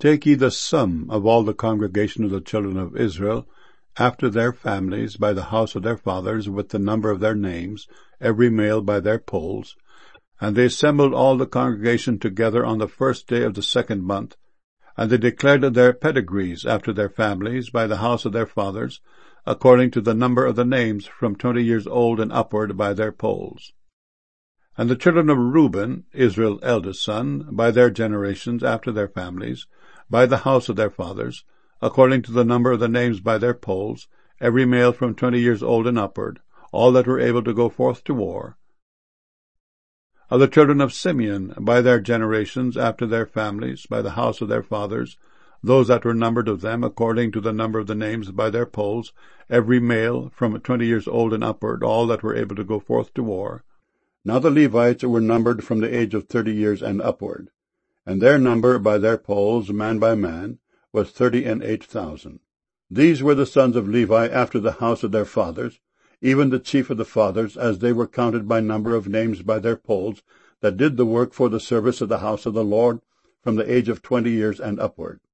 Take ye the sum of all the congregation of the children of Israel, after their families, by the house of their fathers, with the number of their names, every male by their polls. And they assembled all the congregation together on the 1st day of the 2nd month, and they declared their pedigrees after their families, by the house of their fathers, according to the number of the names, from 20 years old and upward, by their polls. And the children of Reuben, Israel's eldest son, by their generations, after their families, by the house of their fathers, according to the number of the names by their polls, every male from 20 years old and upward, all that were able to go forth to war. Of the children of Simeon, by their generations, after their families, by the house of their fathers, those that were numbered of them, according to the number of the names by their polls, every male from 20 years old and upward, all that were able to go forth to war. Now the Levites were numbered from the age of 30 years and upward, and their number by their polls, man by man, was 38,000. These were the sons of Levi after the house of their fathers, even the chief of the fathers, as they were counted by number of names by their polls, that did the work for the service of the house of the Lord, from the age of 20 years and upward.